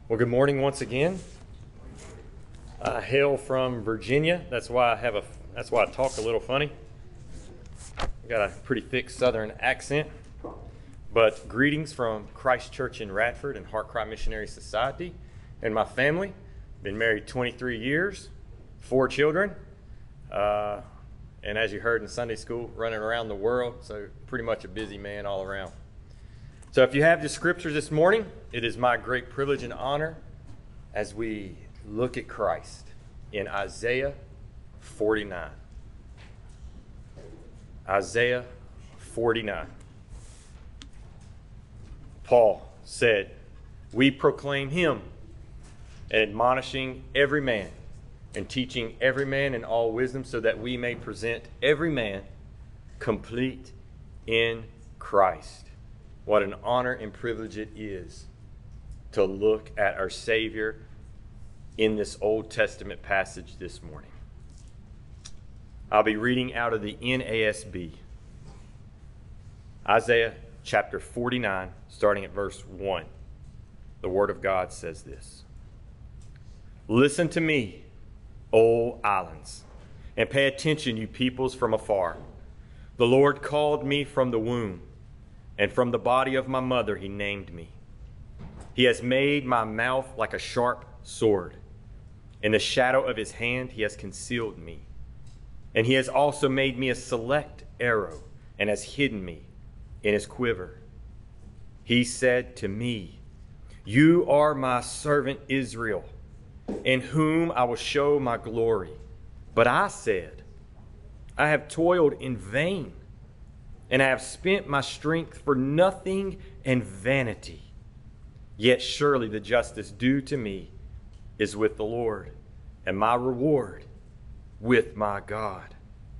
Well, good morning once again. I hail from Virginia. That's why I talk a little funny. I got a pretty thick Southern accent. But greetings from Christ Church in Radford and Heart Cry Missionary Society and my family. Been married 23 years, 4 children, and as you heard in Sunday school, running around the world. So pretty much a busy man all around. So if you have the scriptures this morning, it is my great privilege and honor as we look at Christ in Isaiah 49. Isaiah 49. Paul said, "We proclaim him, admonishing every man and teaching every man in all wisdom, so that we may present every man complete in Christ." What an honor and privilege it is to look at our Savior in this Old Testament passage this morning. I'll be reading out of the NASB. Isaiah chapter 49, starting at verse 1. The Word of God says this: "Listen to me, O islands, and pay attention, you peoples from afar. The Lord called me from the womb, and from the body of my mother he named me. He has made my mouth like a sharp sword. In the shadow of his hand he has concealed me. And he has also made me a select arrow, and has hidden me in his quiver. He said to me, 'You are my servant Israel, in whom I will show my glory.' But I said, 'I have toiled in vain, and I have spent my strength for nothing and vanity. Yet surely the justice due to me is with the Lord, and my reward with my God.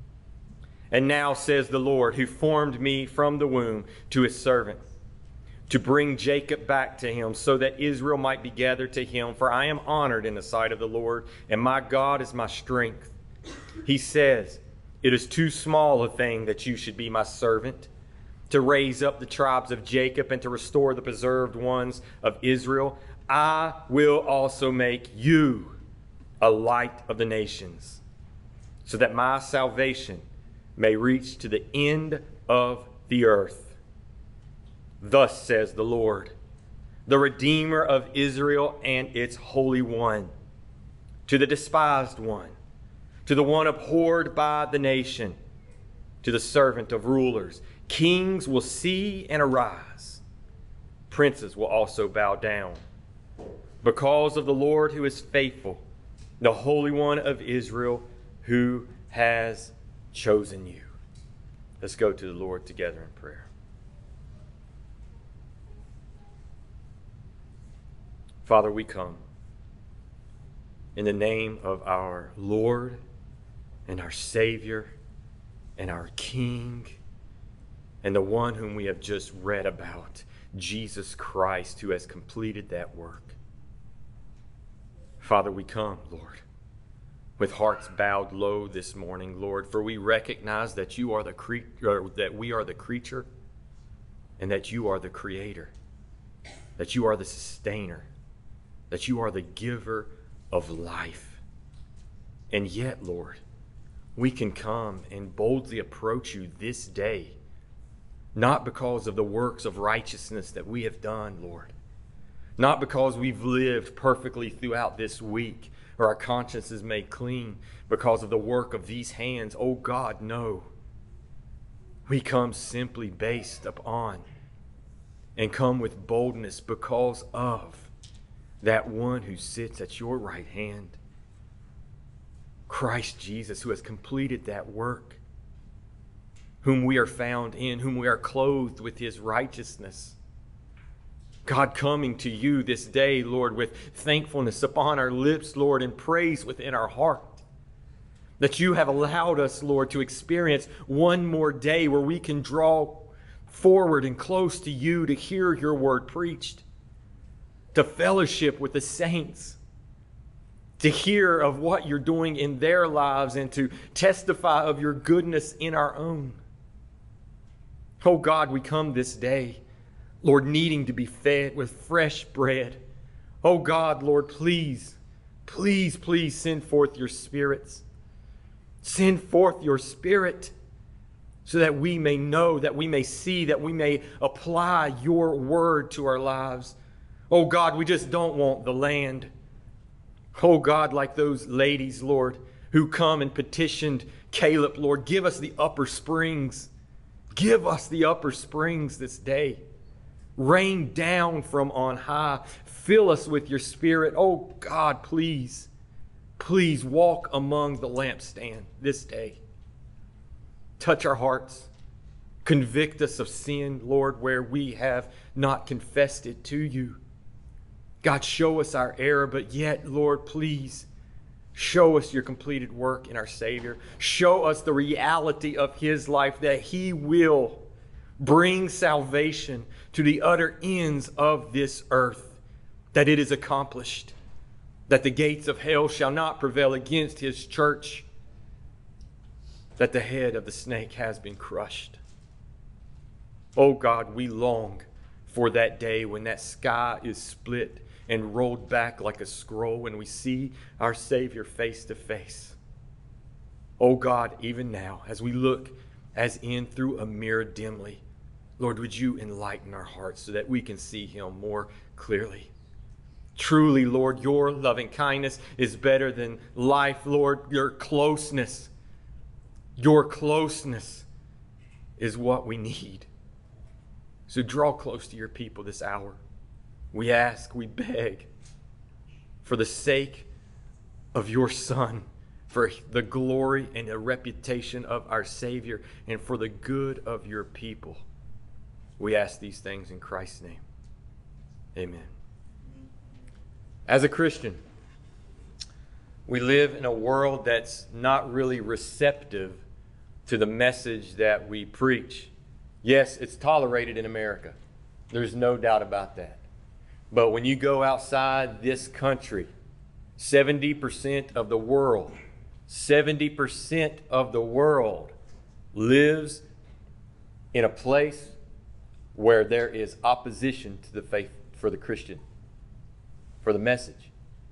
And now says the Lord, who formed me from the womb, to his servant, to bring Jacob back to him, so that Israel might be gathered to him. For I am honored in the sight of the Lord, and my God is my strength. He says, 'It is too small a thing that you should be my servant, to raise up the tribes of Jacob and to restore the preserved ones of Israel. I will also make you a light of the nations, so that my salvation may reach to the end of the earth.' Thus says the Lord, the Redeemer of Israel and its Holy One, to the despised one, to the one abhorred by the nation, to the servant of rulers. Kings will see and arise. Princes will also bow down. Because of the Lord who is faithful, the Holy One of Israel who has chosen you." Let's go to the Lord together in prayer. Father, we come in the name of our Lord and our Savior and our King and the one whom we have just read about, Jesus Christ, who has completed that work. Father, we come, Lord, with hearts bowed low this morning, Lord, for we recognize that you are that we are the creature, and that you are the creator, that you are the sustainer, that you are the giver of life. And yet, Lord, we can come and boldly approach you this day, not because of the works of righteousness that we have done, Lord, not because we've lived perfectly throughout this week or our consciences made clean because of the work of these hands. Oh God, no. We come simply based upon and come with boldness because of that one who sits at your right hand, Christ Jesus, who has completed that work, whom we are found in, whom we are clothed with his righteousness. God, coming to you this day, Lord, with thankfulness upon our lips, Lord, and praise within our heart, that you have allowed us, Lord, to experience one more day where we can draw forward and close to you to hear your word preached, to fellowship with the saints, to hear of what you're doing in their lives, and to testify of your goodness in our own. Oh God, we come this day, Lord, needing to be fed with fresh bread, Oh God, Lord, please, please, please send forth your spirits. Send forth your Spirit so that we may know, that we may see, that we may apply your word to our lives. Oh God, we just don't want the land. Oh God, like those ladies, Lord, who come and petitioned Caleb, Lord, give us the upper springs. Give us the upper springs this day. Rain down from on high. Fill us with your Spirit. Oh God, please, please walk among the lampstand this day. Touch our hearts. Convict us of sin, Lord, where we have not confessed it to you. God, show us our error, but yet, Lord, please show us your completed work in our Savior. Show us the reality of his life, that he will bring salvation to the utter ends of this earth, that it is accomplished, that the gates of hell shall not prevail against his church, that the head of the snake has been crushed. Oh God, we long for that day when that sky is split and rolled back like a scroll and we see our Savior face to face. Oh God, even now, as we look as in through a mirror dimly, Lord, would you enlighten our hearts so that we can see him more clearly? Truly, Lord, your loving kindness is better than life. Lord, your closeness is what we need. So draw close to your people this hour. We ask, we beg, for the sake of your Son, for the glory and the reputation of our Savior, and for the good of your people. We ask these things in Christ's name. Amen. As a Christian, we live in a world that's not really receptive to the message that we preach. Yes, it's tolerated in America. There's no doubt about that. But when you go outside this country, 70% of the world lives in a place where there is opposition to the faith for the Christian, for the message.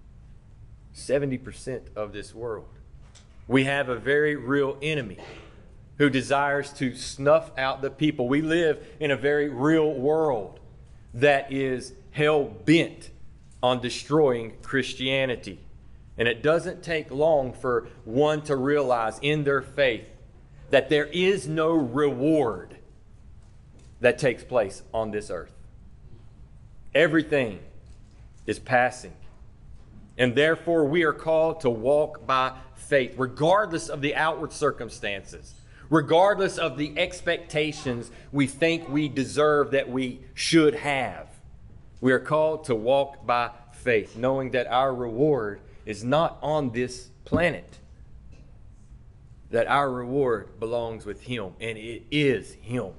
70% of this world. We have a very real enemy who desires to snuff out the people. We live in a very real world that is hell-bent on destroying Christianity. And it doesn't take long for one to realize in their faith that there is no reward that takes place on this earth. Everything is passing. And therefore we are called to walk by faith, regardless of the outward circumstances, regardless of the expectations we think we deserve, that we should have. We are called to walk by faith, knowing that our reward is not on this planet, that our reward belongs with him, and it is him.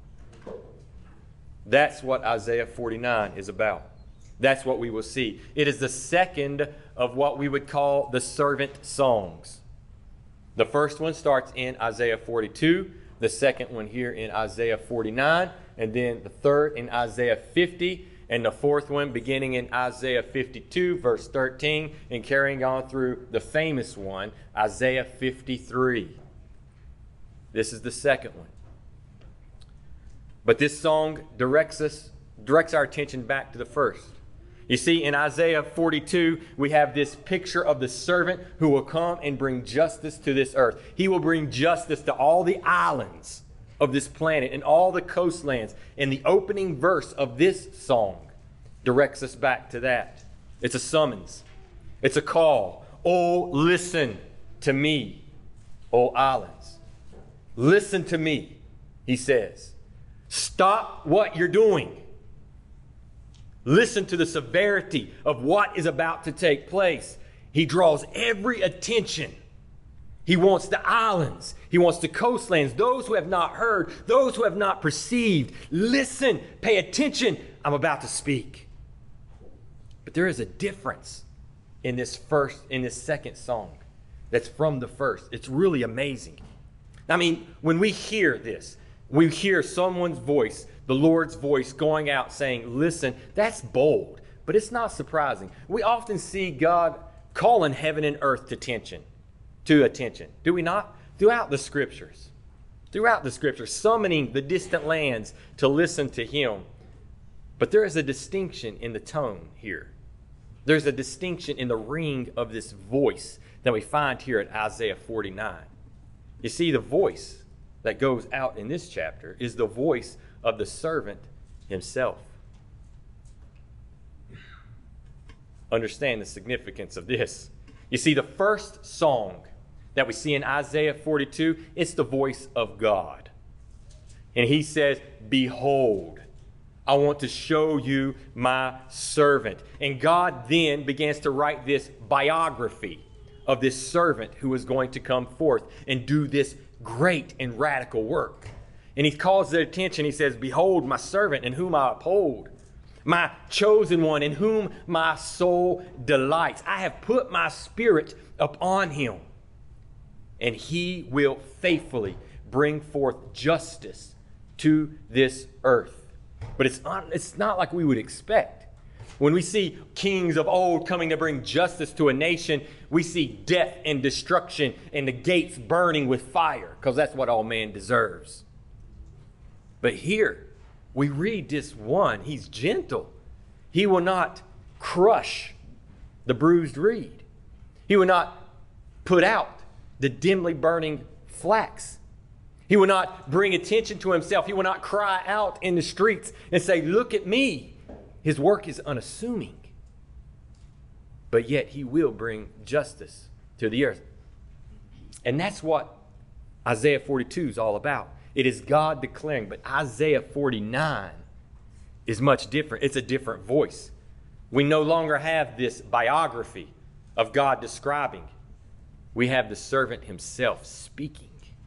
That's what Isaiah 49 is about. That's what we will see. It is the second of what we would call the servant songs. The first one starts in Isaiah 42, the second one here in Isaiah 49, and then the third in Isaiah 50, and the fourth one beginning in Isaiah 52, verse 13, and carrying on through the famous one, Isaiah 53. This is the second one. But this song directs our attention back to the first. You see, in Isaiah 42, we have this picture of the servant who will come and bring justice to this earth. He will bring justice to all the islands of this planet and all the coastlands. And the opening verse of this song directs us back to that. It's a summons. It's a call. Oh, listen to me, O islands. Listen to me, he says. Stop what you're doing. Listen to the severity of what is about to take place. He draws every attention. He wants the islands. He wants the coastlands, those who have not heard, those who have not perceived. Listen, pay attention. I'm about to speak. But there is a difference in this second song that's from the first. It's really amazing. I mean, when we hear this, we hear someone's voice, the Lord's voice going out saying, listen, that's bold. but it's not surprising. We often see God calling heaven and earth to attention, do we not? Throughout the scriptures, summoning the distant lands to listen to him. But there is a distinction in the tone here. There's a distinction in the ring of this voice that we find here at Isaiah 49. You see, the voice that goes out in this chapter is the voice of the servant himself. Understand the significance of this. You see, the first song that we see in Isaiah 42, it's the voice of God. And he says, behold, I want to show you my servant. And God then begins to write this biography of this servant who is going to come forth and do this great and radical work. And he calls their attention. He says, behold, my servant in whom I uphold, my chosen one in whom my soul delights. I have put my spirit upon him, and he will faithfully bring forth justice to this earth. But it's not like we would expect. When we see kings of old coming to bring justice to a nation, we see death and destruction and the gates burning with fire, because that's what all man deserves. But here, we read this one. He's gentle. He will not crush the bruised reed. He will not put out the dimly burning flax. He will not bring attention to himself. He will not cry out in the streets and say, look at me. His work is unassuming. But yet he will bring justice to the earth. And that's what Isaiah 42 is all about. It is God declaring, but Isaiah 49 is much different. It's a different voice. We no longer have this biography of God describing. We have the servant himself speaking.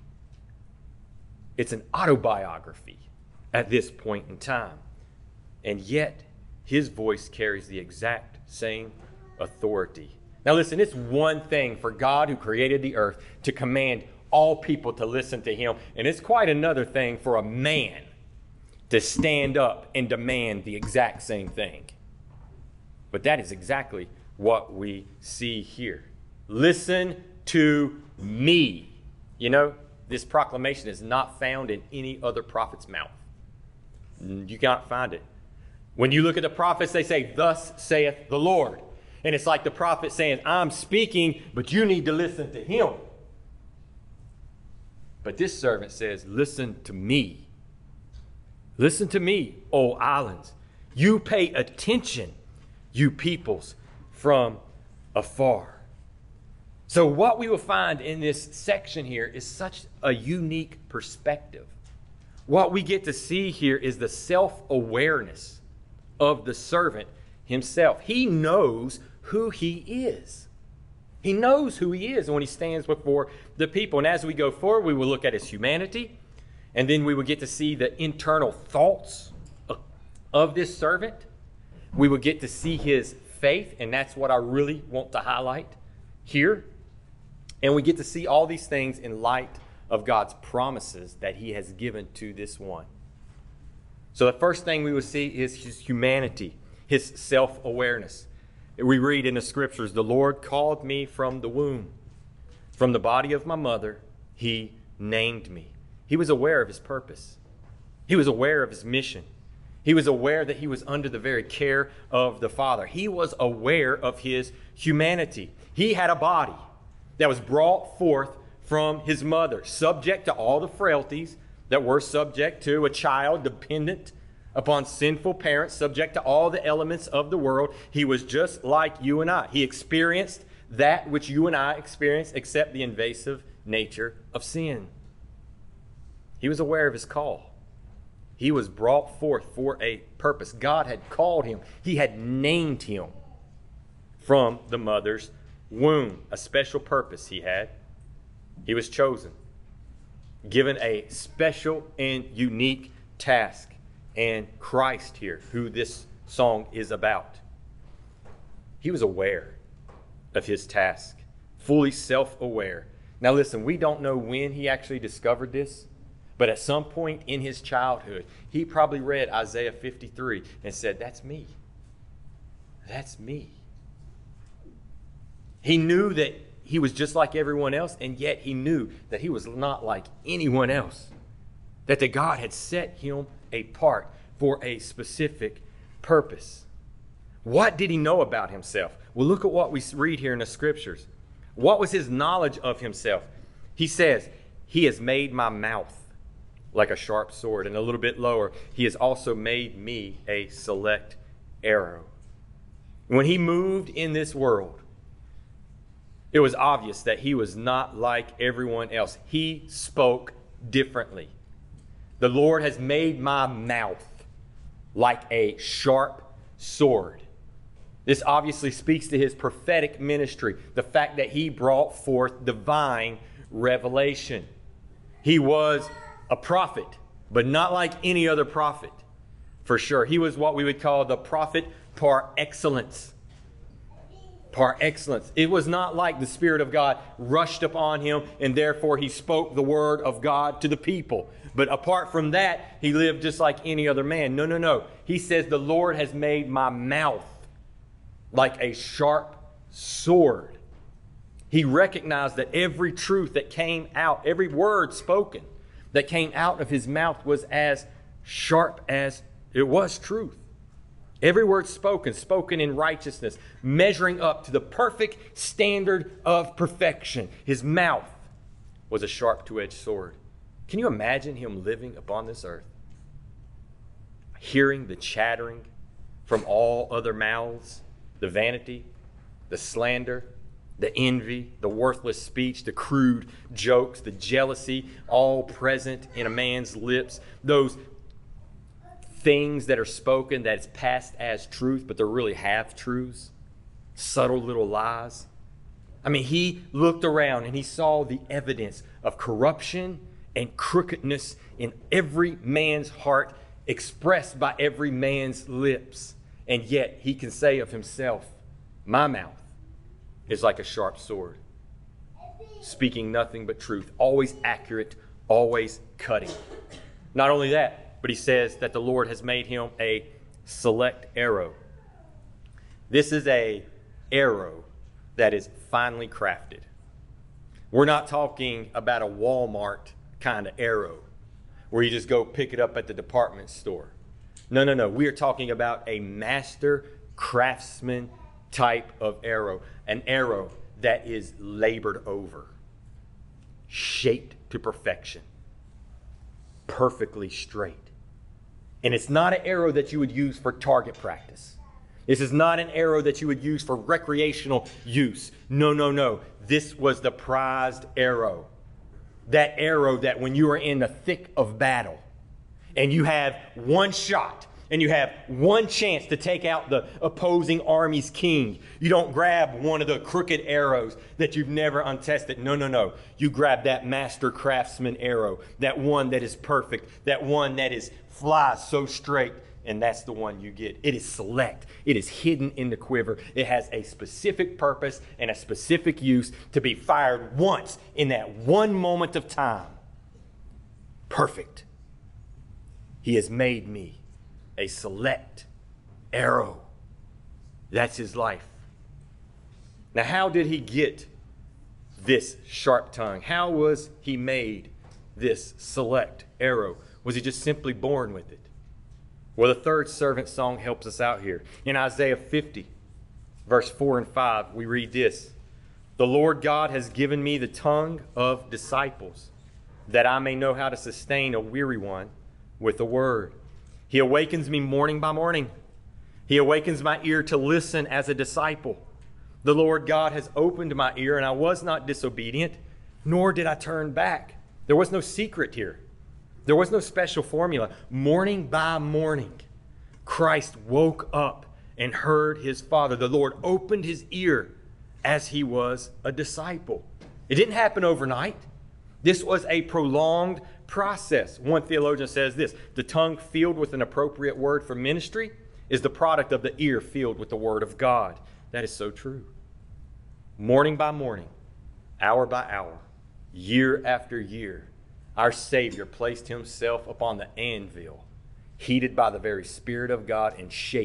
It's an autobiography at this point in time. And yet, his voice carries the exact same authority. Now listen, it's one thing for God who created the earth to command all people to listen to him. And it's quite another thing for a man to stand up and demand the exact same thing. But that is exactly what we see here. Listen to me. You know, this proclamation is not found in any other prophet's mouth. You cannot find it. When you look at the prophets, they say, thus saith the Lord. And it's like the prophet saying, I'm speaking, but you need to listen to him. But this servant says, listen to me. Listen to me, O islands. You pay attention, you peoples from afar. So what we will find in this section here is such a unique perspective. What we get to see here is the self-awareness of the servant himself. He knows who he is. He knows who he is when he stands before the people. And as we go forward, we will look at his humanity, and then we will get to see the internal thoughts of this servant. We will get to see his faith, and that's what I really want to highlight here. And we get to see all these things in light of God's promises that he has given to this one. So the first thing we will see is his humanity, his self-awareness. We read in the scriptures, the Lord called me from the womb. From the body of my mother, he named me. He was aware of his purpose. He was aware of his mission. He was aware that he was under the very care of the Father. He was aware of his humanity. He had a body that was brought forth from his mother, subject to all the frailties that were subject to a child dependent upon sinful parents, subject to all the elements of the world. He was just like you and I. He experienced that which you and I experience, except the invasive nature of sin. He was aware of his call. He was brought forth for a purpose. God had called him. He had named him from the mother's womb. A special purpose he had. He was chosen, given a special and unique task. And Christ here, who this song is about, he was aware of his task, fully self-aware. Now listen, we don't know when he actually discovered this, but at some point in his childhood, he probably read Isaiah 53 and said, that's me. That's me. He knew that he was just like everyone else, and yet he knew that he was not like anyone else. That the God had set him apart for a specific purpose. What did he know about himself? Well, look at what we read here in the scriptures. What was his knowledge of himself? He says, he has made my mouth like a sharp sword. And a little bit lower, he has also made me a select arrow. When he moved in this world, it was obvious that he was not like everyone else. He spoke differently. The Lord has made my mouth like a sharp sword. This obviously speaks to his prophetic ministry, the fact that he brought forth divine revelation. He was a prophet, but not like any other prophet, for sure. He was what we would call the prophet par excellence. Par excellence. It was not like the Spirit of God rushed upon him and therefore he spoke the word of God to the people. But apart from that, he lived just like any other man. No. He says, the Lord has made my mouth like a sharp sword. He recognized that every truth that came out, every word spoken that came out of his mouth was as sharp as it was truth. Every word spoken in righteousness, measuring up to the perfect standard of perfection. His mouth was a sharp two-edged sword. Can you imagine him living upon this earth? Hearing the chattering from all other mouths, the vanity, the slander, the envy, the worthless speech, the crude jokes, the jealousy, all present in a man's lips. Those things that are spoken that's passed as truth, but they're really half-truths, subtle little lies. I mean, he looked around and he saw the evidence of corruption and crookedness in every man's heart, expressed by every man's lips. And yet he can say of himself, my mouth is like a sharp sword, speaking nothing but truth, always accurate, always cutting. Not only that, but he says that the Lord has made him a select arrow. This is a arrow that is finely crafted. We're not talking about a Walmart kind of arrow where you just go pick it up at the department store. No. We are talking about a master craftsman type of arrow. An arrow that is labored over, shaped to perfection, perfectly straight. And it's not an arrow that you would use for target practice. This is not an arrow that you would use for recreational use. No. This was the prized arrow. That arrow that when you are in the thick of battle and you have one shot and you have one chance to take out the opposing army's king, you don't grab one of the crooked arrows that you've never untested. No. You grab that master craftsman arrow, that one that is perfect, that one that flies so straight. And that's the one you get. It is select. It is hidden in the quiver. It has a specific purpose and a specific use to be fired once in that one moment of time. Perfect. He has made me a select arrow. That's his life. Now, how did he get this sharp tongue? How was he made this select arrow? Was he just simply born with it? Well, the third servant song helps us out here. In Isaiah 50, verse 4 and 5, we read this. The Lord God has given me the tongue of disciples, that I may know how to sustain a weary one with the word. He awakens me morning by morning. He awakens my ear to listen as a disciple. The Lord God has opened my ear, and I was not disobedient, nor did I turn back. There was no secret here. There was no special formula. Morning by morning, Christ woke up and heard his Father. The Lord opened his ear as he was a disciple. It didn't happen overnight. This was a prolonged process. One theologian says this: the tongue filled with an appropriate word for ministry is the product of the ear filled with the word of God. That is so true. Morning by morning, hour by hour, year after year, our Savior placed himself upon the anvil, heated by the very Spirit of God and shaped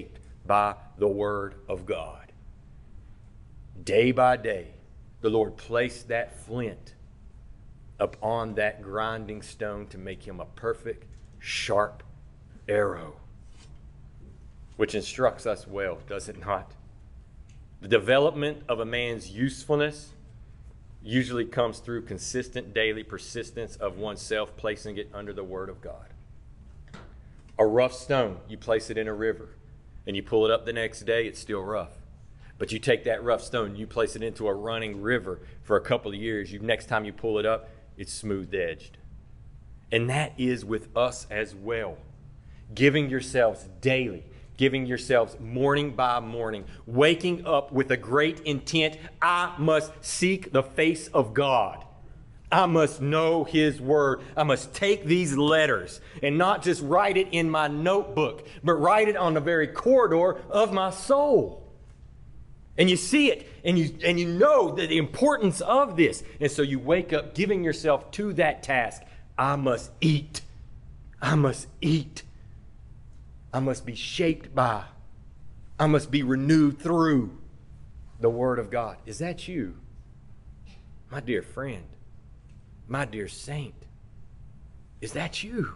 by the word of God. Day by day, the Lord placed that flint upon that grinding stone to make him a perfect, sharp arrow, which instructs us well, does it not? The development of a man's usefulness usually comes through consistent daily persistence of oneself placing it under the word of God. A rough stone, you place it in a river, and you pull it up the next day, it's still rough. But you take that rough stone, you place it into a running river for a couple of years, next time you pull it up, it's smooth-edged. And that is with us as well. Giving yourselves daily, giving yourselves morning by morning, waking up with a great intent. I must seek the face of God. I must know his word. I must take these letters and not just write it in my notebook, but write it on the very corridor of my soul. And you see it, and you know the importance of this. And so you wake up giving yourself to that task. I must eat. I must eat. I must be shaped by. I must be renewed through the word of God. Is that you? My dear friend, my dear saint, is that you?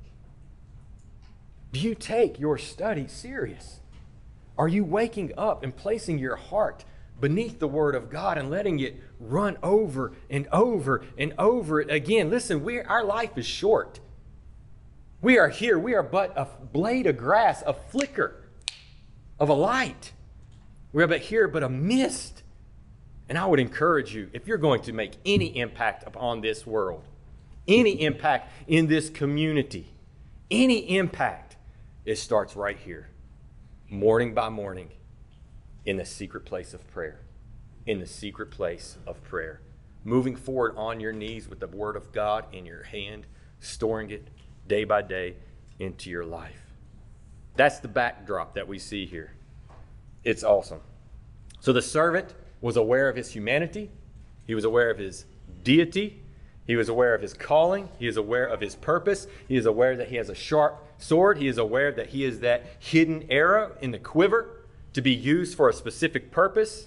Do you take your study serious? Are you waking up and placing your heart beneath the word of God and letting it run over and over and over it again? Listen, our life is short. We are here. We are but a blade of grass, a flicker of a light. We are but a mist. And I would encourage you, if you're going to make any impact upon this world, any impact in this community, any impact, it starts right here. Morning by morning, in the secret place of prayer. In the secret place of prayer. Moving forward on your knees with the word of God in your hand, storing it day by day into your life. That's the backdrop that we see here. It's awesome. So the servant was aware of his humanity. He was aware of his deity. He was aware of his calling. He is aware of his purpose. He is aware that he has a sharp sword. He is aware that he is that hidden arrow in the quiver to be used for a specific purpose.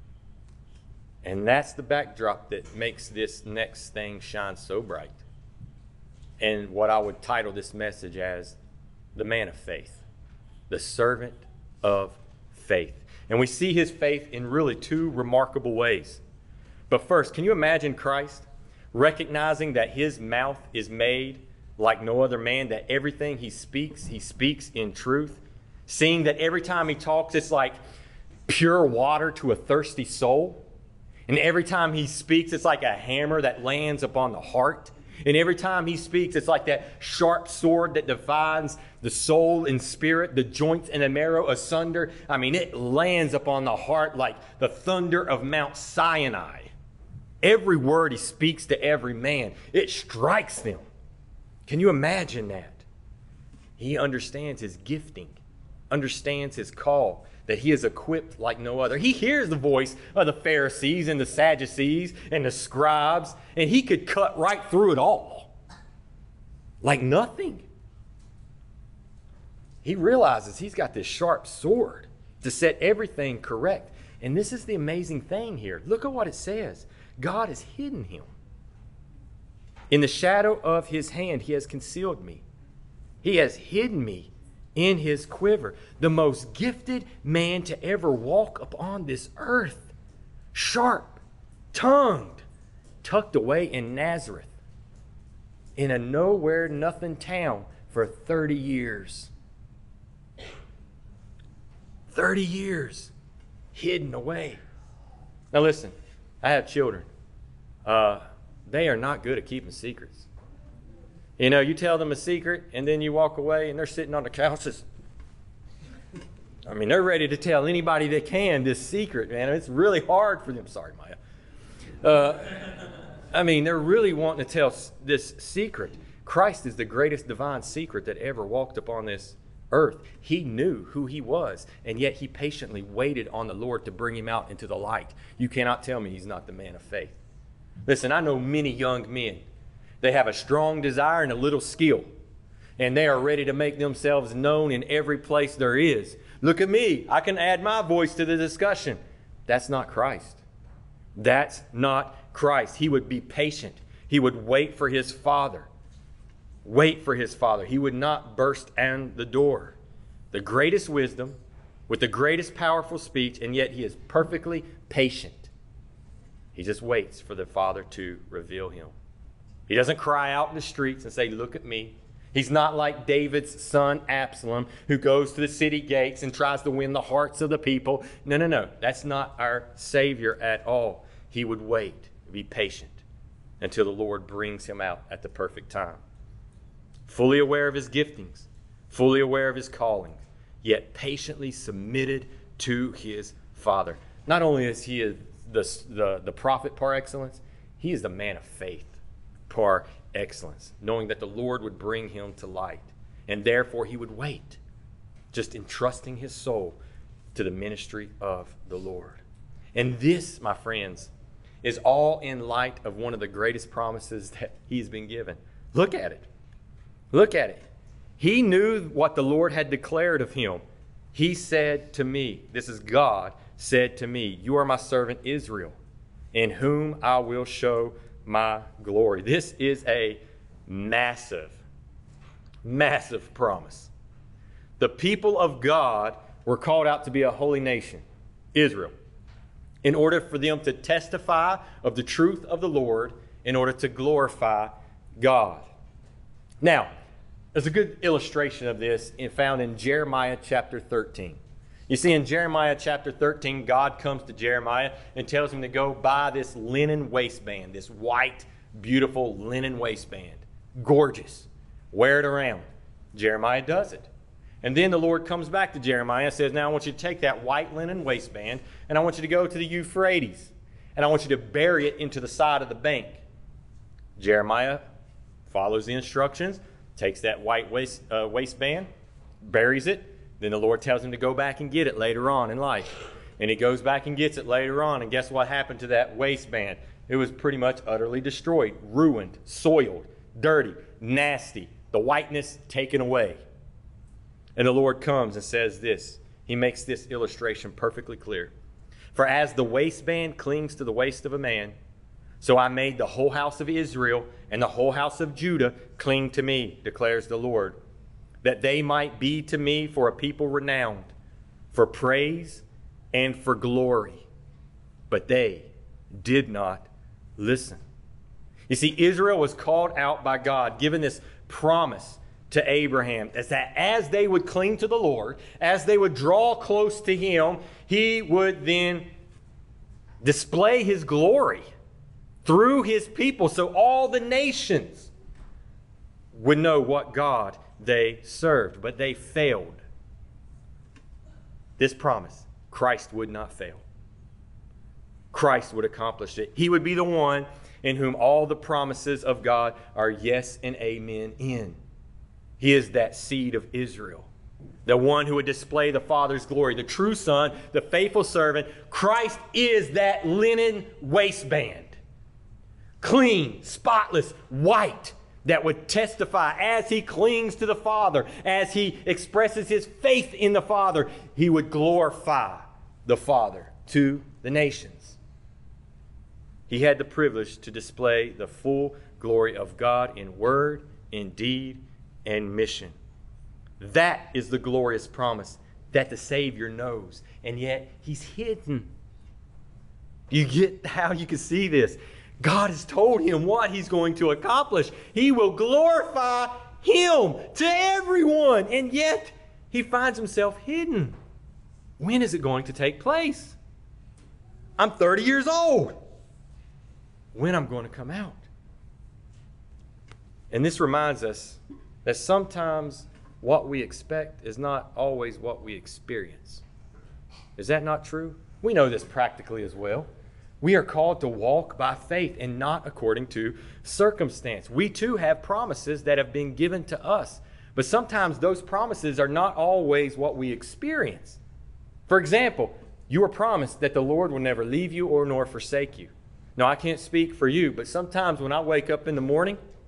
And that's the backdrop that makes this next thing shine so bright. And what I would title this message as the man of faith, the servant of faith. And we see his faith in really two remarkable ways. But first, can you imagine Christ recognizing that his mouth is made like no other man, that everything he speaks in truth, seeing that every time he talks, it's like pure water to a thirsty soul. And every time he speaks, it's like a hammer that lands upon the heart. And every time he speaks, it's like that sharp sword that divides the soul and spirit, the joints and the marrow asunder. I mean, it lands upon the heart like the thunder of Mount Sinai. Every word he speaks to every man, it strikes them. Can you imagine that? He understands his gifting, understands his call, that he is equipped like no other. He hears the voice of the Pharisees and the Sadducees and the scribes, and he could cut right through it all like nothing. He realizes he's got this sharp sword to set everything correct. And this is the amazing thing here. Look at what it says. God has hidden him. In the shadow of his hand, he has concealed me. He has hidden me in his quiver. The most gifted man to ever walk upon this earth. Sharp-tongued, tucked away in Nazareth, in a nowhere-nothing town for 30 years. 30 years hidden away. Now listen, I have children. They are not good at keeping secrets. You know, you tell them a secret and then you walk away and they're sitting on the couches. I mean, they're ready to tell anybody they can this secret, man. It's really hard for them. Sorry, Maya. I mean, they're really wanting to tell this secret. Christ is the greatest divine secret that ever walked upon this earth. He knew who he was, and yet he patiently waited on the Lord to bring him out into the light. You cannot tell me he's not the man of faith. Listen, I know many young men. They have a strong desire and a little skill. and they are ready to make themselves known in every place there is. Look at me. I can add my voice to the discussion. That's not Christ. That's not Christ. He would be patient. He would wait for his Father. Wait for his Father. He would not burst in the door. The greatest wisdom, with the greatest powerful speech, and yet he is perfectly patient. He just waits for the Father to reveal him. He doesn't cry out in the streets and say, look at me. He's not like David's son Absalom, who goes to the city gates and tries to win the hearts of the people. No. That's not our Savior at all. He would wait, be patient, until the Lord brings him out at the perfect time. Fully aware of his giftings, fully aware of his calling, yet patiently submitted to his Father. Not only is he the prophet par excellence, he is the man of faith par excellence, knowing that the Lord would bring him to light, and therefore he would wait, just entrusting his soul to the ministry of the Lord. And this, my friends, is all in light of one of the greatest promises that he's been given. Look at it. Look at it. He knew what the Lord had declared of him. He said to me, this is God, said to me, you are my servant Israel, in whom I will show my glory. This is a massive, massive promise. The people of God were called out to be a holy nation, Israel, in order for them to testify of the truth of the Lord, in order to glorify God. Now, there's a good illustration of this found in Jeremiah chapter 13. You see, in Jeremiah chapter 13, God comes to Jeremiah and tells him to go buy this linen waistband, this white, beautiful linen waistband. Gorgeous. Wear it around. Jeremiah does it. And then the Lord comes back to Jeremiah and says, now I want you to take that white linen waistband and I want you to go to the Euphrates and I want you to bury it into the side of the bank. Jeremiah follows the instructions, takes that white waistband, buries it. Then the Lord tells him to go back and get it later on in life. And he goes back and gets it later on. And guess what happened to that waistband? It was pretty much utterly destroyed, ruined, soiled, dirty, nasty, the whiteness taken away. And the Lord comes and says this. He makes this illustration perfectly clear. For as the waistband clings to the waist of a man, so I made the whole house of Israel and the whole house of Judah cling to me, declares the Lord, that they might be to me for a people renowned, for praise and for glory. But they did not listen. You see, Israel was called out by God, given this promise to Abraham, that as they would cling to the Lord, as they would draw close to him, he would then display his glory through his people, so all the nations would know what God they served. But they failed. This promise, Christ would not fail. Christ would accomplish it. He would be the one in whom all the promises of God are yes and amen in. He is that seed of Israel, the one who would display the Father's glory, the true Son, the faithful servant. Christ is that linen waistband, clean, spotless, white, that would testify as he clings to the Father, as he expresses his faith in the Father, he would glorify the Father to the nations. He had the privilege to display the full glory of God in word, in deed, and mission. That is the glorious promise that the Savior knows, and yet he's hidden. You get how you can see this? God has told him what he's going to accomplish. He will glorify him to everyone, and yet he finds himself hidden. When is it going to take place? I'm 30 years old. When I'm going to come out? And this reminds us that sometimes what we expect is not always what we experience. Is that not true? We know this practically as well. We are called to walk by faith and not according to circumstance. We too have promises that have been given to us, but sometimes those promises are not always what we experience. For example, you were promised that the Lord will never leave you or nor forsake you. Now, I can't speak for you, but sometimes when I wake up in the morning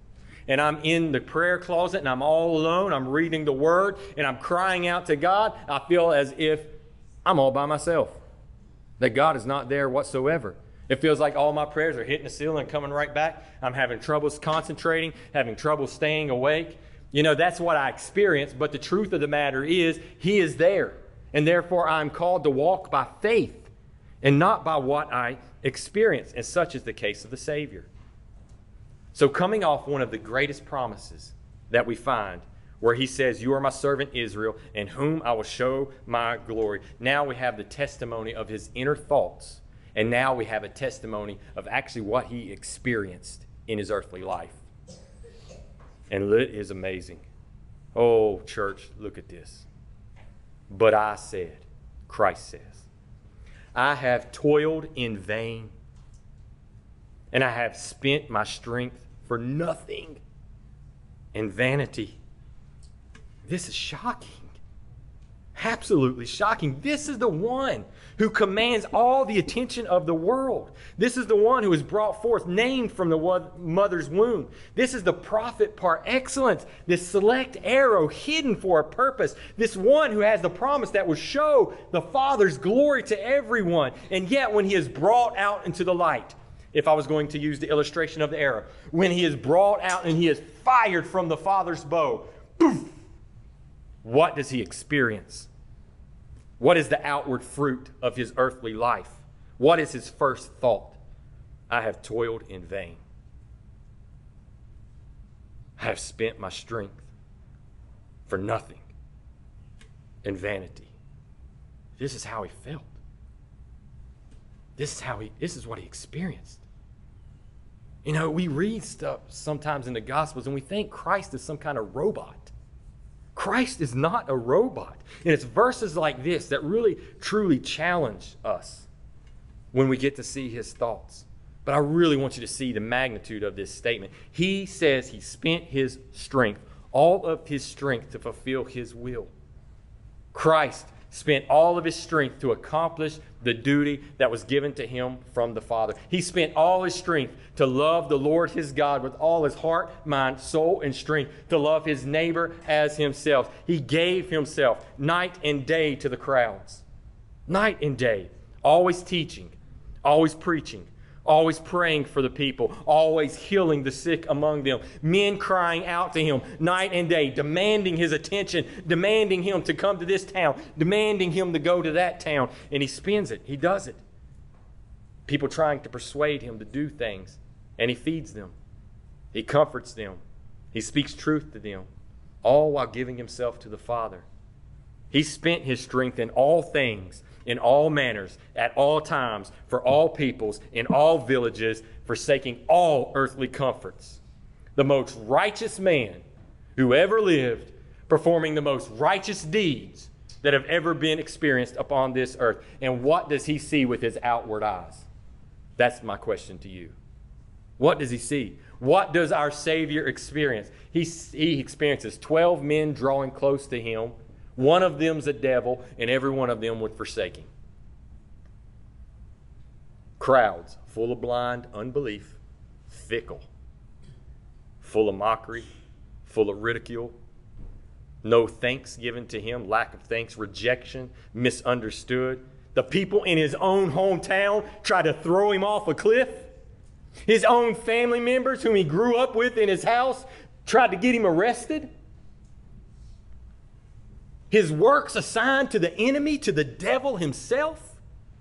and I'm in the prayer closet and I'm all alone, I'm reading the Word and I'm crying out to God, I feel as if I'm all by myself, that God is not there whatsoever. It feels like all my prayers are hitting the ceiling and coming right back. I'm having troubles concentrating, having trouble staying awake. You know, that's what I experience, but the truth of the matter is, He is there. And therefore, I'm called to walk by faith and not by what I experience. And such is the case of the Savior. So coming off one of the greatest promises that we find, where He says, you are my servant Israel, in whom I will show my glory. Now we have the testimony of His inner thoughts. And now we have a testimony of actually what He experienced in His earthly life. And it is amazing. Oh, church, look at this. But I said, Christ says, I have toiled in vain, and I have spent my strength for nothing and vanity. This is shocking. Absolutely shocking. This is the one who commands all the attention of the world. This is the one who is brought forth, named from the mother's womb. This is the prophet par excellence, this select arrow hidden for a purpose. This one who has the promise that will show the Father's glory to everyone. And yet when He is brought out into the light, if I was going to use the illustration of the arrow, when He is brought out and He is fired from the Father's bow, poof, what does He experience? What is the outward fruit of His earthly life? What is His first thought? I have toiled in vain. I have spent my strength for nothing and vanity. This is how He felt. This is what He experienced. You know, we read stuff sometimes in the Gospels and we think Christ is some kind of robot. Christ is not a robot. And it's verses like this that really, truly challenge us when we get to see His thoughts. But I really want you to see the magnitude of this statement. He says He spent His strength, all of His strength, to fulfill His will. Christ spent all of His strength to accomplish the duty that was given to Him from the Father. He spent all His strength to love the Lord His God with all His heart, mind, soul, and strength, to love His neighbor as Himself. He gave Himself night and day to the crowds. Night and day. Always teaching, always preaching, always praying for the people, always healing the sick among them, men crying out to Him night and day, demanding His attention, demanding Him to come to this town, demanding Him to go to that town. And He spends it. He does it. People trying to persuade Him to do things, and He feeds them. He comforts them. He speaks truth to them, all while giving Himself to the Father. He spent His strength in all things, in all manners, at all times, for all peoples, in all villages, forsaking all earthly comforts. The most righteous man who ever lived, performing the most righteous deeds that have ever been experienced upon this earth. And what does He see with His outward eyes? That's my question to you. What does He see? What does our Savior experience? He experiences 12 men drawing close to Him. One of them's a devil, and every one of them would forsake Him. Crowds full of blind unbelief, fickle, full of mockery, full of ridicule, no thanks given to Him, lack of thanks, rejection, misunderstood. The people in His own hometown tried to throw Him off a cliff. His own family members whom He grew up with in His house tried to get Him arrested. His works assigned to the enemy, to the devil himself.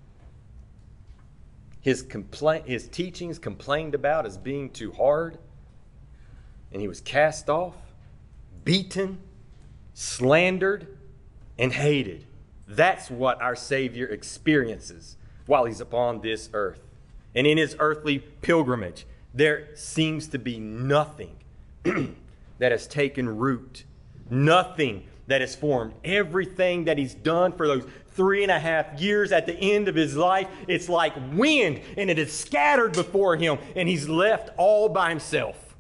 His teachings complained about as being too hard. And He was cast off, beaten, slandered, and hated. That's what our Savior experiences while He's upon this earth. And in His earthly pilgrimage, there seems to be nothing that has taken root. Nothing that has formed. Everything that He's done for those 3.5 years at the end of His life, it's like wind, and it is scattered before Him, and He's left all by Himself.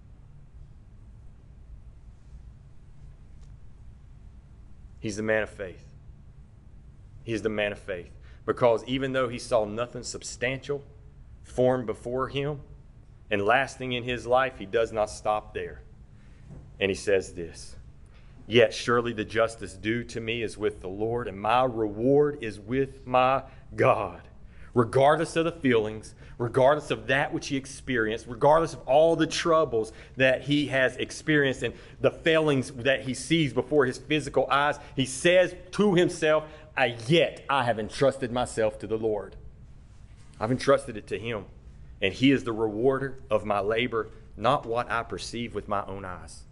He's the man of faith. He's the man of faith. Because even though He saw nothing substantial formed before Him, and lasting in his life, he does not stop there. And he says this, yet surely the justice due to me is with the Lord, and my reward is with my God. Regardless of the feelings, regardless of that which he experienced, regardless of all the troubles that he has experienced and the failings that he sees before his physical eyes, he says to himself, yet I have entrusted myself to the Lord. I've entrusted it to him, and he is the rewarder of my labor, not what I perceive with my own eyes.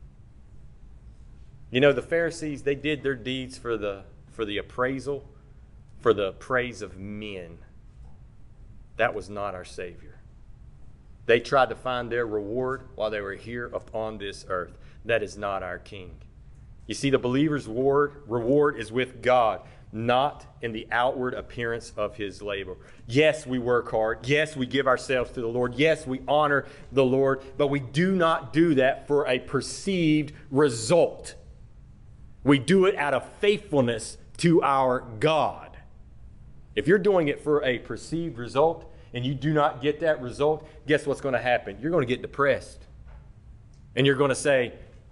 You know, the Pharisees, they did their deeds for the appraisal, for the praise of men. That was not our Savior. They tried to find their reward while they were here upon this earth. That is not our King. You see, the believer's reward is with God, not in the outward appearance of his labor. Yes, we work hard. Yes, we give ourselves to the Lord. Yes, we honor the Lord. But we do not do that for a perceived result. We do it out of faithfulness to our God. If you're doing it for a perceived result and you do not get that result, guess what's going to happen? You're going to get depressed. And you're going to say,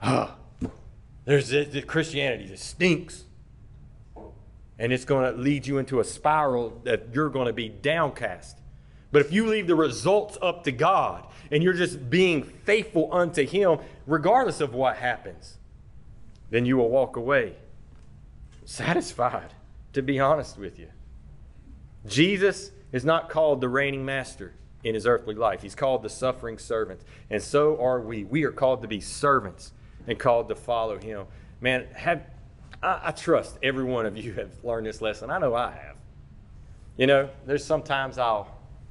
there's this Christianity that stinks. And it's going to lead you into a spiral that you're going to be downcast. But if you leave the results up to God and you're just being faithful unto him, regardless of what happens, then you will walk away satisfied, to be honest with you. Jesus is not called the reigning master in his earthly life. He's called the suffering servant. And so are we. We are called to be servants and called to follow him. Man, I trust every one of you have learned this lesson. I know I have. You know, there's sometimes I'll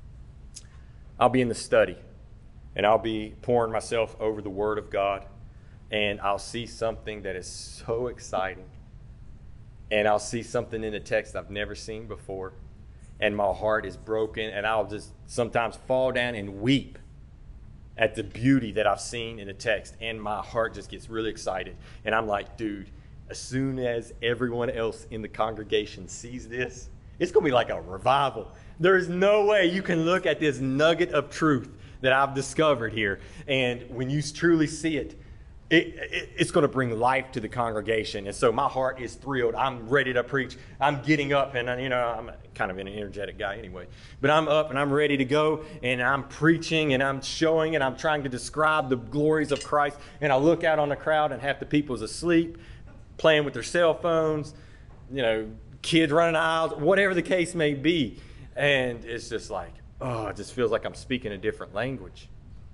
be in the study and I'll be pouring myself over the Word of God, and I'll see something that is so exciting. And I'll see something in the text I've never seen before. And my heart is broken, and I'll just sometimes fall down and weep at the beauty that I've seen in the text. And my heart just gets really excited. And I'm like, dude, as soon as everyone else in the congregation sees this, it's going to be like a revival. There's no way you can look at this nugget of truth that I've discovered here, and when you truly see it, it's going to bring life to the congregation. And so my heart is thrilled. I'm ready to preach. I'm getting up, and I'm kind of an energetic guy anyway. But I'm up and I'm ready to go, and I'm preaching and I'm showing and I'm trying to describe the glories of Christ. And I look out on the crowd and half the people's asleep, playing with their cell phones, kids running the aisles, whatever the case may be. And it's just like, it just feels like I'm speaking a different language.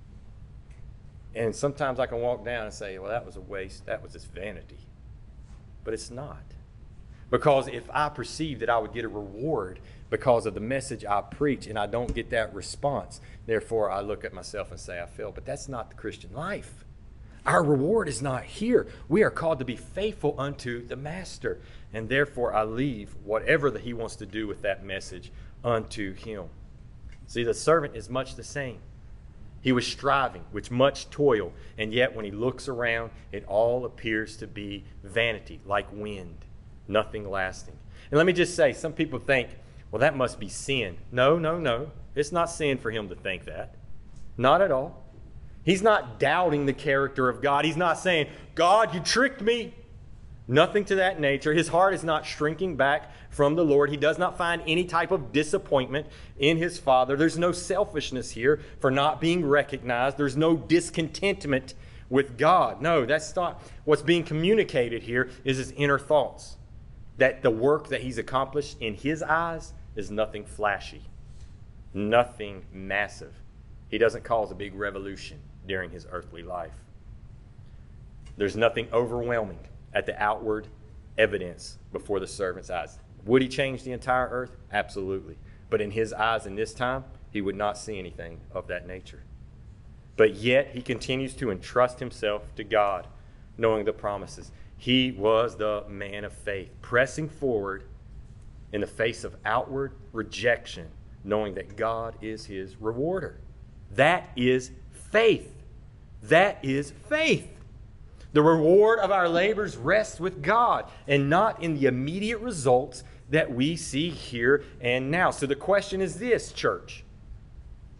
And sometimes I can walk down and say, well, that was a waste. That was just vanity. But it's not. Because if I perceive that I would get a reward because of the message I preach and I don't get that response, therefore I look at myself and say I failed. But that's not the Christian life. Our reward is not here. We are called to be faithful unto the Master. And therefore I leave whatever that he wants to do with that message unto him. See, the servant is much the same. He was striving with much toil, and yet when he looks around, it all appears to be vanity, like wind, nothing lasting. And let me just say, some people think, well, that must be sin. No. It's not sin for him to think that. Not at all. He's not doubting the character of God. He's not saying, God, you tricked me. Nothing to that nature. His heart is not shrinking back from the Lord. He does not find any type of disappointment in his Father. There's no selfishness here for not being recognized. There's no discontentment with God. No, that's not what's being communicated here. Is his inner thoughts. That the work that he's accomplished in his eyes is nothing flashy, nothing massive. He doesn't cause a big revolution during his earthly life. There's nothing overwhelming at the outward evidence before the servant's eyes. Would he change the entire earth? Absolutely. But in his eyes in this time, he would not see anything of that nature. But yet he continues to entrust himself to God, knowing the promises. He was the man of faith, pressing forward in the face of outward rejection, knowing that God is his rewarder. That is faith. That is faith. The reward of our labors rests with God and not in the immediate results that we see here and now. So the question is this, church.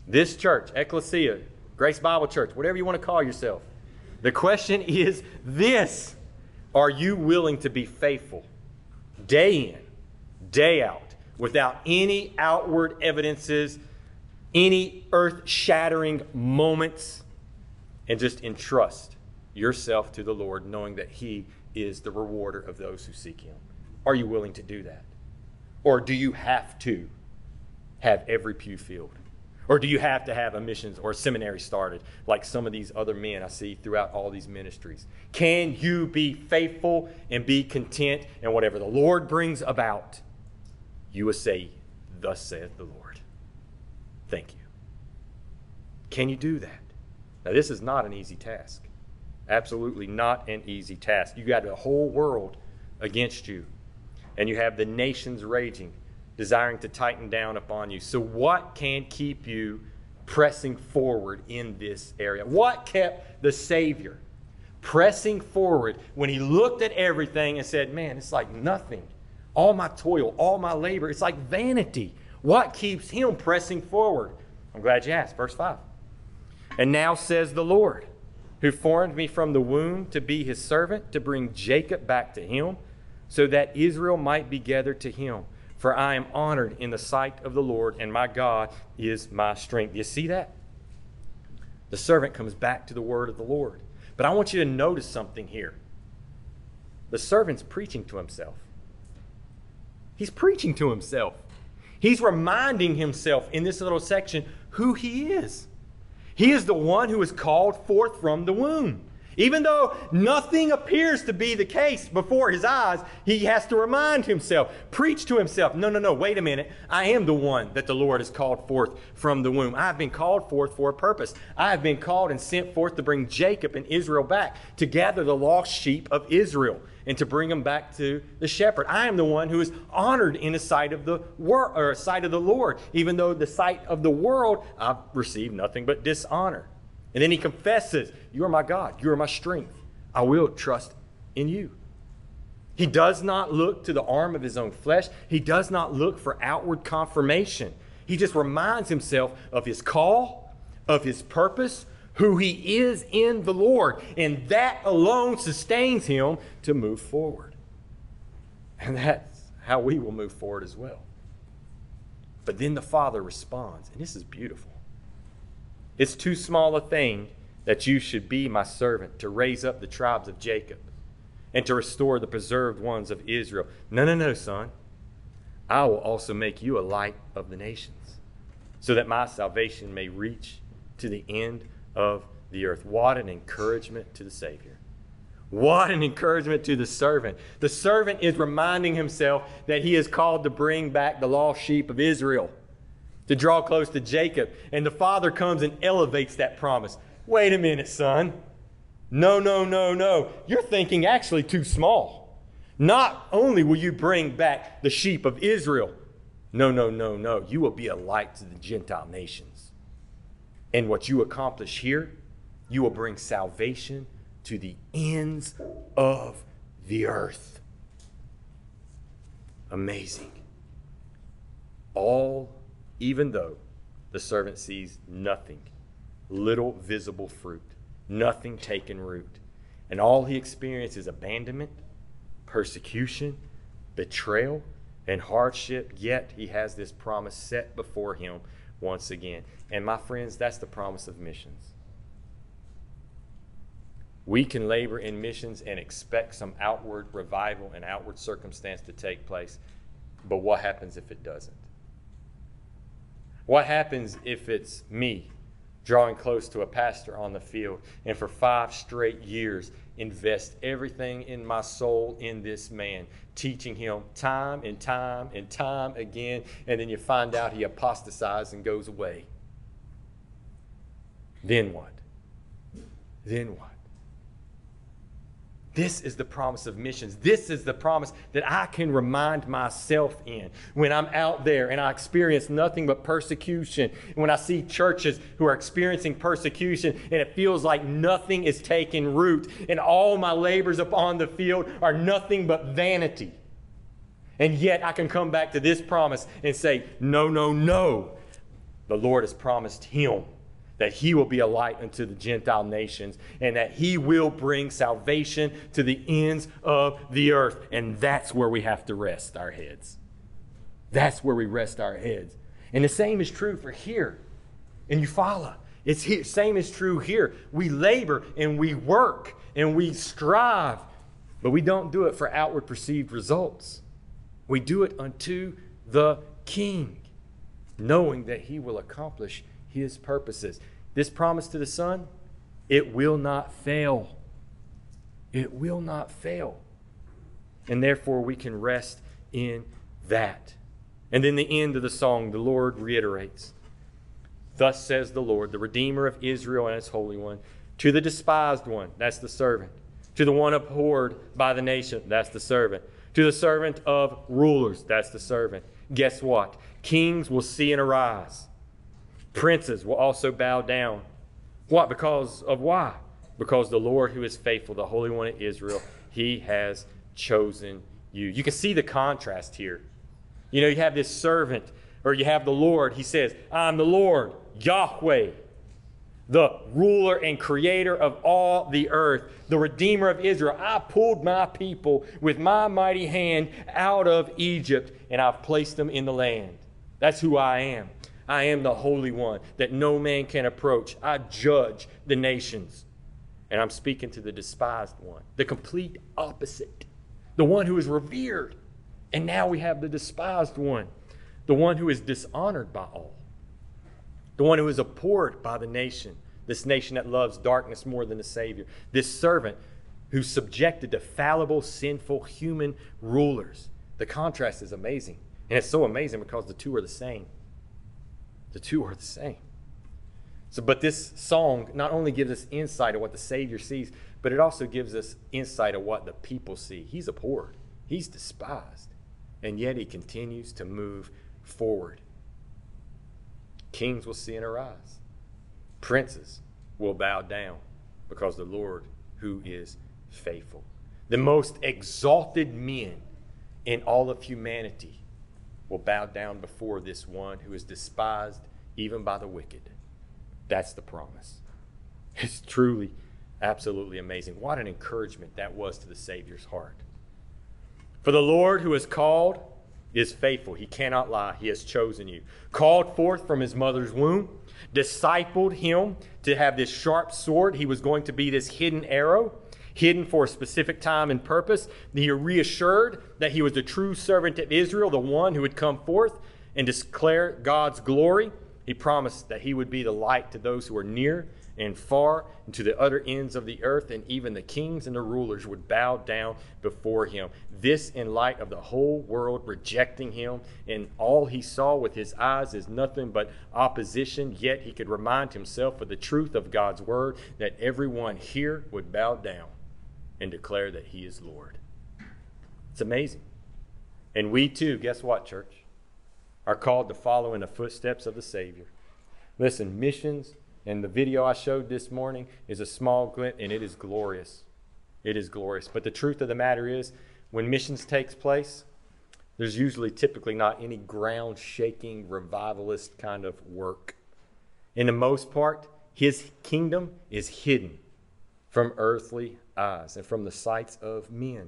This church, Ecclesia, Grace Bible Church, whatever you want to call yourself. The question is this: are you willing to be faithful day in, day out, without any outward evidences, any earth-shattering moments, and just entrust yourself to the Lord, knowing that He is the rewarder of those who seek Him? Are you willing to do that? Or do you have to have every pew filled? Or do you have to have a missions or a seminary started like some of these other men I see throughout all these ministries? Can you be faithful and be content in whatever the Lord brings about? You will say, "Thus saith the Lord." Thank you. Can you do that? Now, this is not an easy task. Absolutely not an easy task. You got the whole world against you, and you have the nations raging, desiring to tighten down upon you. So what can keep you pressing forward in this area? What kept the Savior pressing forward when He looked at everything and said, man, it's like nothing. All my toil, all my labor, it's like vanity. What keeps Him pressing forward? I'm glad you asked. Verse 5. And now says the Lord, who formed me from the womb to be His servant, to bring Jacob back to Him, so that Israel might be gathered to Him. For I am honored in the sight of the Lord, and my God is my strength. You see that? The servant comes back to the word of the Lord. But I want you to notice something here. The servant's preaching to himself. He's preaching to himself. He's reminding himself in this little section who he is. He is the one who is called forth from the womb. Even though nothing appears to be the case before his eyes, he has to remind himself, preach to himself. No, wait a minute. I am the one that the Lord has called forth from the womb. I have been called forth for a purpose. I have been called and sent forth to bring Jacob and Israel back, to gather the lost sheep of Israel and to bring them back to the shepherd. I am the one who is honored in the sight of the Lord, even though the sight of the world I've received nothing but dishonor. And then he confesses, you are my God, you are my strength. I will trust in you. He does not look to the arm of his own flesh. He does not look for outward confirmation. He just reminds himself of his call, of his purpose, who he is in the Lord. And that alone sustains him to move forward. And that's how we will move forward as well. But then the Father responds, and this is beautiful. It's too small a thing that you should be my servant, to raise up the tribes of Jacob and to restore the preserved ones of Israel. No, son. I will also make you a light of the nations, so that my salvation may reach to the end of the earth. What an encouragement to the Savior. What an encouragement to the servant. The servant is reminding himself that he is called to bring back the lost sheep of Israel, to draw close to Jacob. And the Father comes and elevates that promise. Wait a minute, son. No. You're thinking actually too small. Not only will you bring back the sheep of Israel, no. You will be a light to the Gentile nations. And what you accomplish here, you will bring salvation to the ends of the earth. Amazing. Even though the servant sees nothing, little visible fruit, nothing taken root, and all he experiences is abandonment, persecution, betrayal, and hardship, yet he has this promise set before him once again. And my friends, that's the promise of missions. We can labor in missions and expect some outward revival and outward circumstance to take place, but what happens if it doesn't? What happens if it's me drawing close to a pastor on the field and for 5 straight years invest everything in my soul in this man, teaching him time and time and time again, and then you find out he apostatizes and goes away? Then what? This is the promise of missions. This is the promise that I can remind myself in when I'm out there and I experience nothing but persecution. When I see churches who are experiencing persecution and it feels like nothing is taking root and all my labors upon the field are nothing but vanity. And yet I can come back to this promise and say, no. the Lord has promised him that he will be a light unto the Gentile nations and that he will bring salvation to the ends of the earth. And that's where we have to rest our heads. That's where we rest our heads. And the same is true for here in Eufaula. It's here. Same is true here. We labor and we work and we strive, but we don't do it for outward perceived results. We do it unto the King, knowing that he will accomplish his purposes. This promise to the Son, it will not fail. It will not fail. And therefore we can rest in that. And then the end of the song, the Lord reiterates, thus says the Lord, the Redeemer of Israel and his Holy One, to the despised one, that's the servant, to the one abhorred by the nation, that's the servant, to the servant of rulers, that's the servant. Guess what? Kings will see and arise. Princes will also bow down. What? Because of why? Because the Lord who is faithful, the Holy One of Israel, he has chosen you. You can see the contrast here. You know, you have this servant, or you have the Lord. He says, I'm the Lord, Yahweh, the ruler and creator of all the earth, the Redeemer of Israel. I pulled my people with my mighty hand out of Egypt, and I've placed them in the land. That's who I am. I am the Holy One that no man can approach. I judge the nations. And I'm speaking to the despised one, the complete opposite, the one who is revered. And now we have the despised one, the one who is dishonored by all, the one who is abhorred by the nation, this nation that loves darkness more than the Savior, this servant who's subjected to fallible, sinful human rulers. The contrast is amazing. And it's so amazing because the two are the same. The two are the same. But this song not only gives us insight of what the Savior sees, but it also gives us insight of what the people see. He's abhorred. He's despised. And yet he continues to move forward. Kings will see and arise. Princes will bow down because the Lord who is faithful. The most exalted men in all of humanity will bow down before this one who is despised even by the wicked. That's the promise. It's truly, absolutely amazing. What an encouragement that was to the Savior's heart. For the Lord who is called is faithful. He cannot lie. He has chosen you. Called forth from his mother's womb, discipled him to have this sharp sword. He was going to be this hidden arrow, hidden for a specific time and purpose. He reassured that he was the true servant of Israel, the one who would come forth and declare God's glory. He promised that he would be the light to those who are near and far and to the other ends of the earth, and even the kings and the rulers would bow down before him. This in light of the whole world rejecting him, and all he saw with his eyes is nothing but opposition, yet he could remind himself of the truth of God's word, that everyone here would bow down and declare that he is Lord. It's amazing. And we too, guess what, church, are called to follow in the footsteps of the Savior. Listen, missions, and the video I showed this morning is a small glint, and it is glorious. It is glorious. But the truth of the matter is, when missions takes place, there's usually typically not any ground-shaking, revivalist kind of work. In the most part, his kingdom is hidden from earthly eyes and from the sights of men.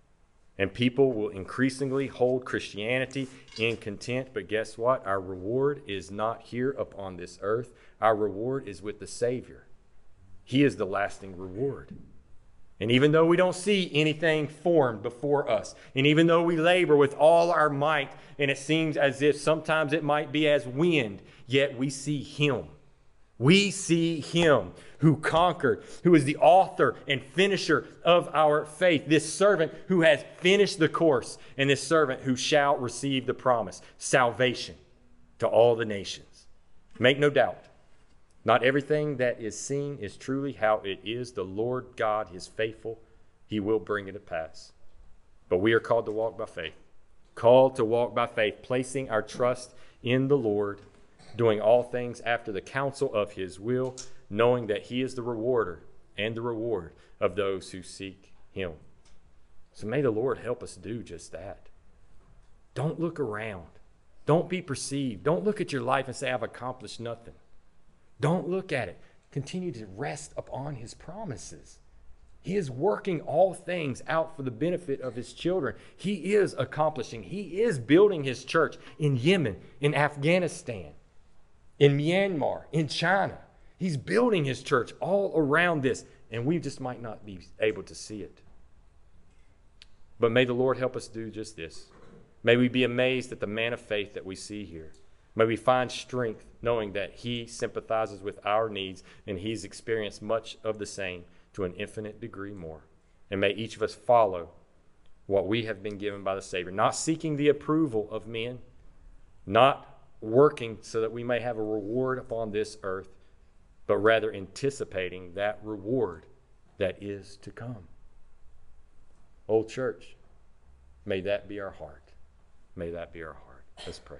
And people will increasingly hold Christianity in contempt. But guess what? Our reward is not here upon this earth. Our reward is with the Savior. He is the lasting reward. And even though we don't see anything formed before us, and even though we labor with all our might, and it seems as if sometimes it might be as wind, yet we see Him. We see Him who conquered, who is the author and finisher of our faith. This servant who has finished the course, and this servant who shall receive the promise, salvation to all the nations. Make no doubt, not everything that is seen is truly how it is. The Lord God is faithful. He will bring it to pass. But we are called to walk by faith. Called to walk by faith, placing our trust in the Lord, doing all things after the counsel of His will, knowing that He is the rewarder and the reward of those who seek Him. So may the Lord help us do just that. Don't look around. Don't be perceived. Don't look at your life and say, I've accomplished nothing. Don't look at it. Continue to rest upon his promises. He is working all things out for the benefit of his children. He is accomplishing. He is building his church in Yemen, in Afghanistan, in Myanmar, in China. He's building his church all around this, and we just might not be able to see it. But may the Lord help us do just this. May we be amazed at the man of faith that we see here. May we find strength knowing that he sympathizes with our needs and he's experienced much of the same to an infinite degree more. And may each of us follow what we have been given by the Savior, not seeking the approval of men, not working so that we may have a reward upon this earth, but rather anticipating that reward that is to come. Old church, may that be our heart. May that be our heart. Let's pray.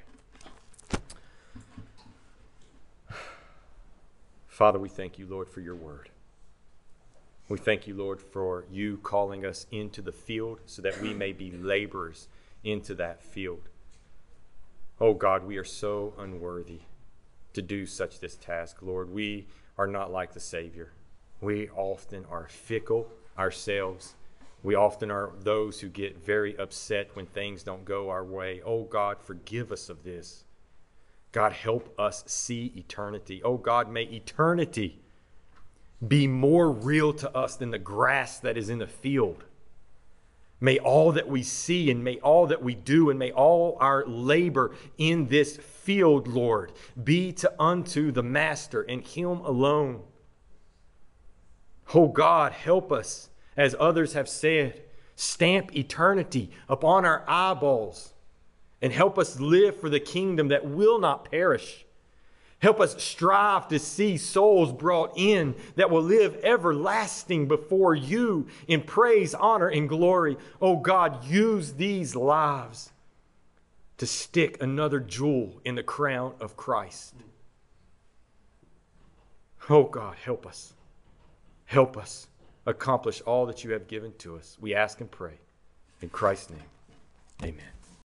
Father, we thank you, Lord, for your word. We thank you, Lord, for you calling us into the field so that we may be laborers into that field. Oh God, we are so unworthy to do such this task, Lord. We are not like the Savior. We often are fickle ourselves. We often are those who get very upset when things don't go our way. Oh God, forgive us of this. God, help us see eternity. Oh God, may eternity be more real to us than the grass that is in the field. May all that we see and may all that we do and may all our labor in this field, Lord, be to unto the Master and him alone. Oh God, help us, as others have said, stamp eternity upon our eyeballs and help us live for the kingdom that will not perish. Help us strive to see souls brought in that will live everlasting before you in praise, honor, and glory. Oh God, use these lives to stick another jewel in the crown of Christ. Oh God, help us. Help us accomplish all that you have given to us. We ask and pray in Christ's name. Amen.